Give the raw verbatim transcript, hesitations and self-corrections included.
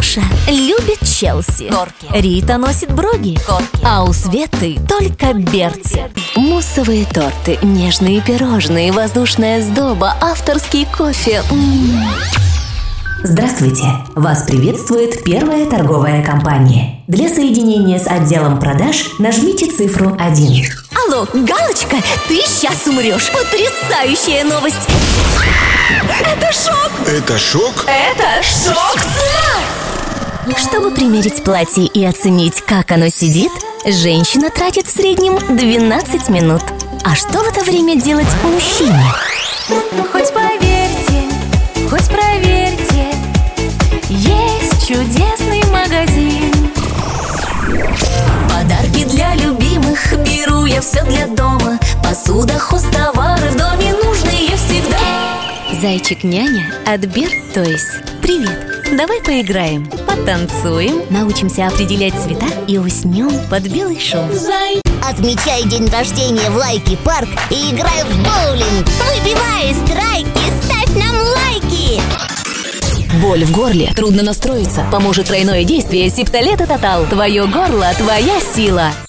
Леша любит Челси. Горки. Рита носит броги. Горки. А у Светы только берцы. Муссовые торты, нежные пирожные, воздушная сдоба, авторский кофе. М-м. Здравствуйте! Вас приветствует первая торговая компания. Для соединения с отделом продаж нажмите цифру один. Алло, Галочка, ты сейчас умрешь. Потрясающая новость. Это шок! Это шок? Это шок-цена! Чтобы примерить платье и оценить, как оно сидит, женщина тратит в среднем двенадцать минут. А что в это время делать мужчине? Хоть поверьте, хоть проверьте, есть чудесный магазин. Подарки для любимых, беру я все для дома. Посуда, хозтовары, в доме нужные всегда. Зайчик-няня от Берт Тойс. Привет, давай поиграем, потанцуем, научимся определять цвета и уснем под белый шум. Отмечай день рождения в Лайки Парк и играй в боулинг. Выбивай страйки, ставь нам лайки. Боль в горле, трудно настроиться. Поможет тройное действие Сиптолета Тотал. Твое горло, твоя сила.